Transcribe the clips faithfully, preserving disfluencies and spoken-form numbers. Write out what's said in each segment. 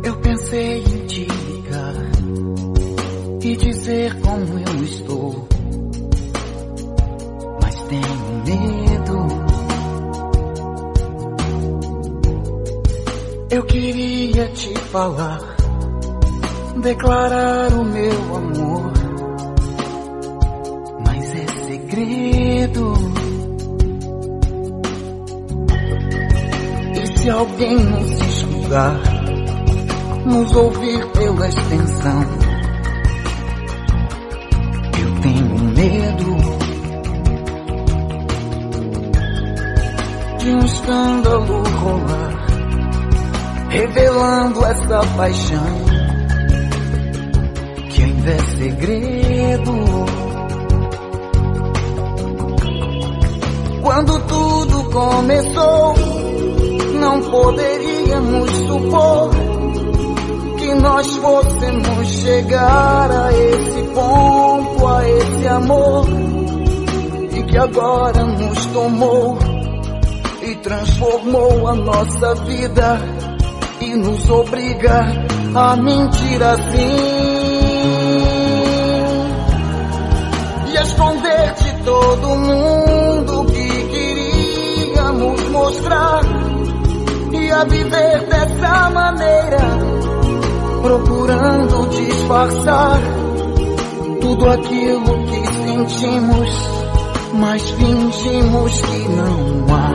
Eu pensei em te ligar e dizer como eu estou, mas tenho medo. Eu queria te falar, declarar o meu amor, mas é segredo. E se alguém nos escutar, nos ouvir pela extensão, eu tenho medo de um escândalo rolar, revelando essa paixão que ainda é segredo. Quando tudo começou, não poderíamos supor que nós fôssemos chegar a esse ponto, a esse amor, e que agora nos tomou e transformou a nossa vida e nos obriga a mentir assim e a esconder de todo mundo que queríamos mostrar, e a viver dessa maneira, procurando disfarçar tudo aquilo que sentimos, mas fingimos que não há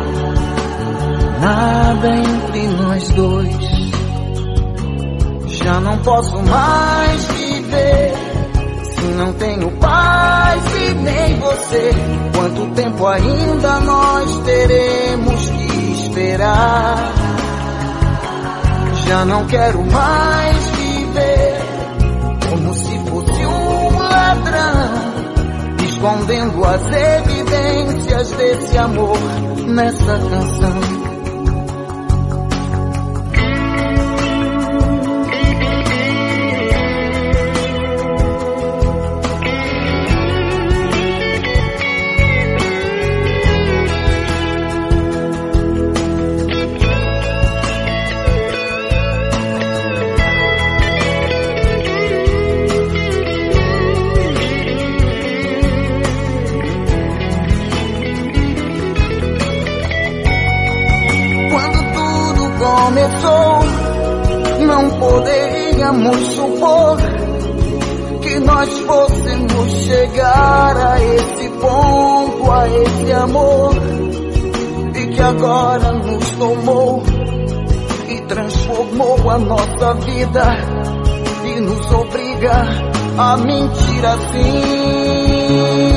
nada entre nós dois. Já não posso mais viver se não tenho paz e nem você. Quanto tempo ainda nós teremos que esperar? Já não quero mais viver como se fosse um ladrão, escondendo as evidências desse amor nessa canção. Começou, não poderíamos supor que nós fôssemos chegar a esse ponto, a esse amor, e que agora nos tomou e transformou a nossa vida e nos obriga a mentir assim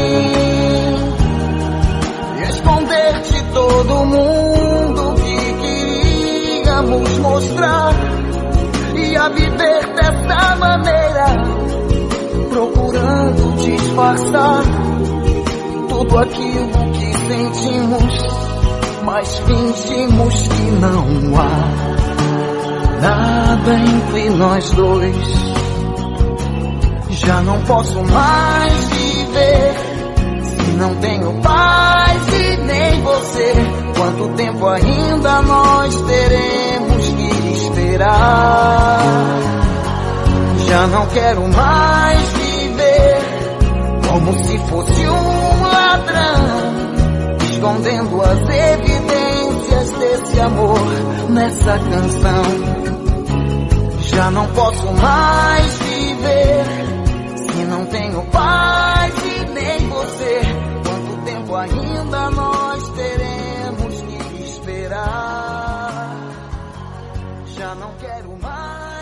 e esconder de todo mundo que queríamos mostrar, e a viver dessa maneira, procurando disfarçar tudo aquilo que sentimos, mas fingimos que não há nada entre nós dois. Já não posso mais viver se não tenho paz e nem você. Quanto tempo ainda nós teremos que esperar? Já não quero mais viver como se fosse um ladrão, escondendo as evidências desse amor nessa canção. Já não posso mais viver se não tenho paz e nem você. Quanto tempo ainda nós teremos que esperar? Já não quero mais